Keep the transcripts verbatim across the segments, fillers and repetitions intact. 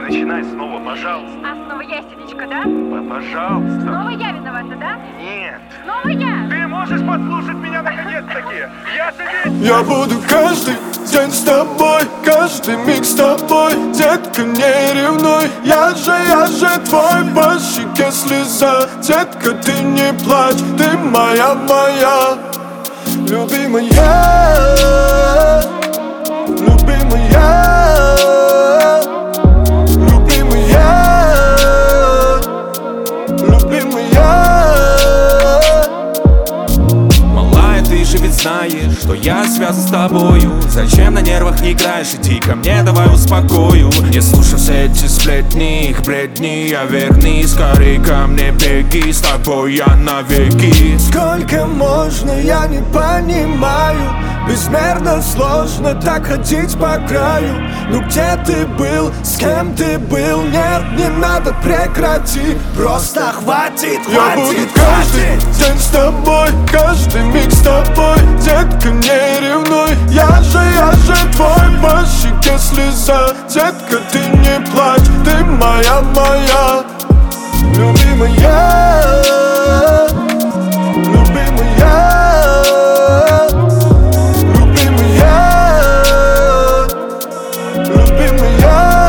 начинай снова, пожалуйста. А снова я истеричка, да? Пожалуйста. Снова я виновата, да? Нет. Снова я? Ты можешь послушать меня наконец-таки? Я же ведь... Я буду каждый день с тобой, каждый миг с тобой. Детка, не ревнуй, я же, я же твой. По щеке слеза, детка, ты не плачь. Ты моя, моя, любимая, любимая, любимая, любимая. Малая, ты же ведь знаешь, что я связан с тобою. Зачем на нервах не играешь? Иди ко мне, давай успокою. Не слушай все эти сплетни, их бредни, я верни. Скорей ко мне беги, с тобой я навеки. Сколько можно, я не понимаю. Безмерно сложно так ходить по краю. Ну где ты был, с кем ты был? Нет, не надо, прекрати. Просто хватит, хватит, я буду каждый день с тобой, каждый миг с тобой. Детка, не ревнуй, я же, я же твой. По щеке слеза, детка, ты не плачь. Ты моя, моя, любимая, любимая, любимая, любимая.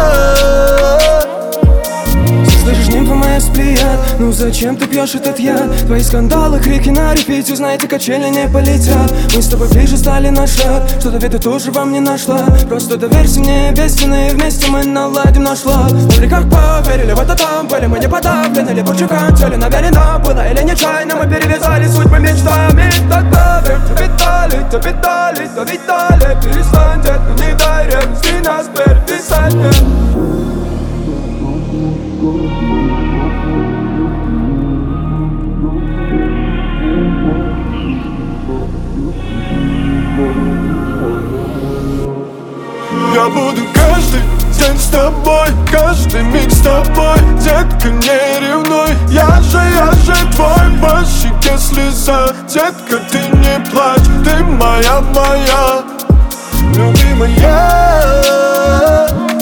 Слышишь, нимфа моя сплият, ну зачем ты пьешь этот яд? Твои скандалы, крики на репите, знаете, качели не полетят. Мы с тобой ближе стали на шаг, что-то ведь ты тоже во мне нашла. Просто доверься мне, без стены, вместе мы наладим наш лад. В реках поверили, в это там были мы не подавлены. Либо чекантили, намеренно было или нечаянно. Мы перевязали судьбы мечтами. Тогда то питали, то питали, то витали. Перестань, детка, не дай ревности нас переписать. Я буду каждый день с тобой, каждый миг с тобой. Детка, не ревнуй, я же, я же твой. По щеке слеза, детка, ты не плачь. Ты моя, моя, любимая.